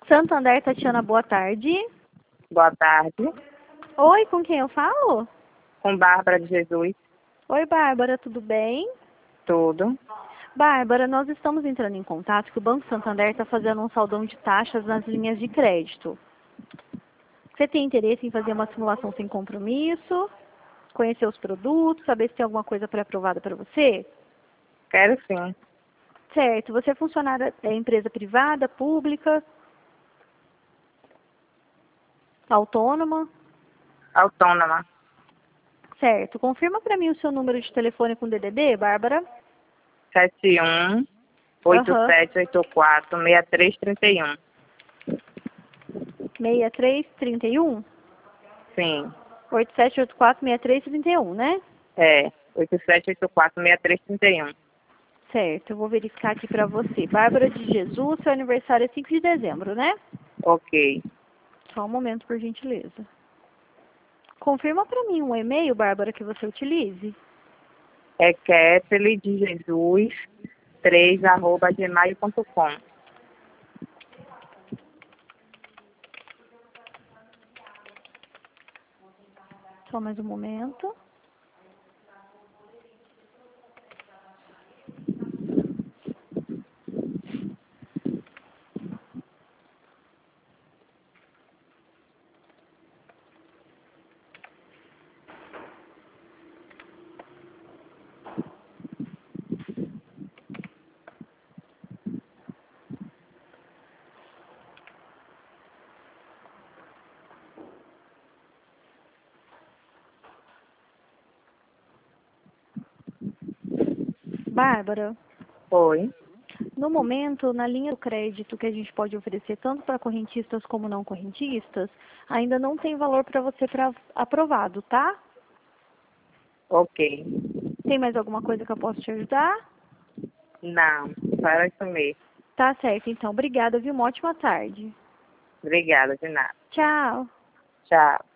Santander, Tatiana, boa tarde. Boa tarde. Oi, com quem eu falo? Com Bárbara de Jesus. Oi, Bárbara, tudo bem? Tudo. Bárbara, nós estamos entrando em contato que o Banco Santander está fazendo um saldão de taxas nas linhas de crédito. Você tem interesse em fazer uma simulação sem compromisso? Conhecer os produtos, saber se tem alguma coisa pré-aprovada para você? Quero sim. Certo. Você é funcionária da empresa privada, pública, autônoma? Autônoma. Certo. Confirma para mim o seu número de telefone com DDD, Bárbara? 71 Aham. 8784 6331. 6331? Sim. 8784-6331, né? É. 8784 6331. Certo, eu vou verificar aqui para você. Bárbara de Jesus, seu aniversário é 5 de dezembro, né? Ok. Só um momento, por gentileza. Confirma para mim um e-mail, Bárbara, que você utilize. É Kathleen de Jesus 3@gmail.com. Só mais um momento. Bárbara, Oi. no momento, na linha do crédito que a gente pode oferecer tanto para correntistas como não correntistas, ainda não tem valor para você para aprovado, tá? Ok. Tem mais alguma coisa que eu posso te ajudar? Não. Para isso mesmo. Tá certo, então. Obrigada, viu? Uma ótima tarde. Obrigada, de nada. Tchau. Tchau.